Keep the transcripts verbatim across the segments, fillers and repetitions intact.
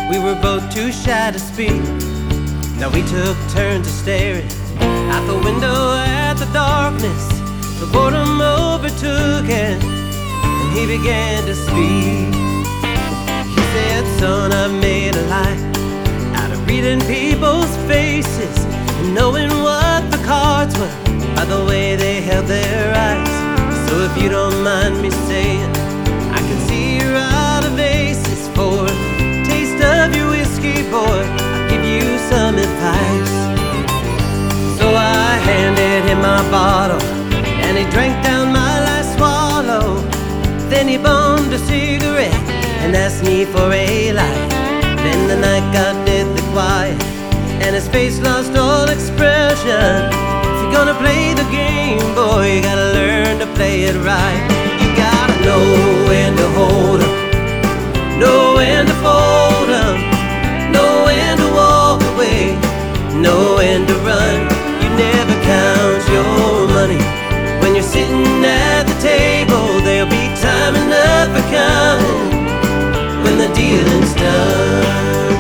We were both too shy to speak. Now we took turns of staring out the window at the darkness. The boredom overtook him, and he began to speak. He said, son, I've made a life out of reading people's faces and knowing what the cards were by the way they held their eyes. So if you don't mind me saying, I can see you're out of aces. For a taste of your whiskey, boy, I'll give you some advice. So I handed him my bottle, and he drank down my last swallow. Then he bummed a cigarette and asked me for a light. Then the night got deadly quiet, and his face lost all expression. If you're gonna play the game, boy, you gotta learn to play it right. You gotta know when to hold 'em, know when to fold 'em, know when to walk away, know when to run. You never count your money when you're sitting at the table. There'll be time enough for counting when the dealing's done.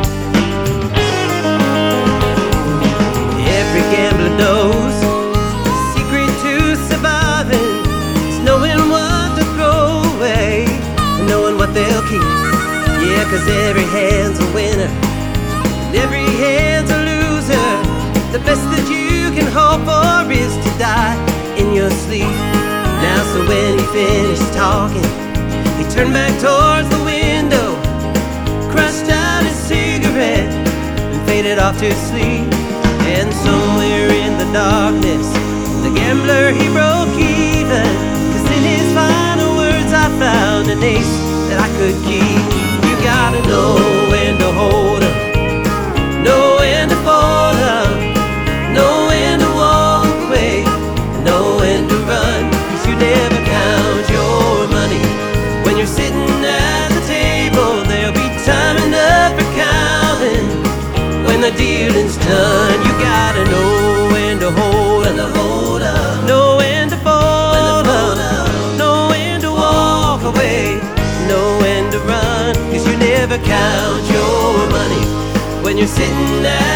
Every gambler knows the secret to surviving is knowing what to throw away and knowing what they'll keep. Yeah, 'cause every hand's a winner and every hand's a loser. The best that you can hope for is to die in your sleep. Now, so when he finished talking, he turned back towards the window, crushed out his cigarette, and faded off to sleep. And somewhere in the darkness, the gambler, he broke even, 'cause in his final words I found an ace that I could keep. You gotta know when to hold 'em, know when to fold 'em, know when to walk away, know when to run. 'Cause you never count your money when you're sitting at the table. There'll be time enough for counting when the dealing's done. You gotta know when to hold 'em, know when to fold 'em, know when to walk away, know when to run. 'Cause you never count your money when you're sitting at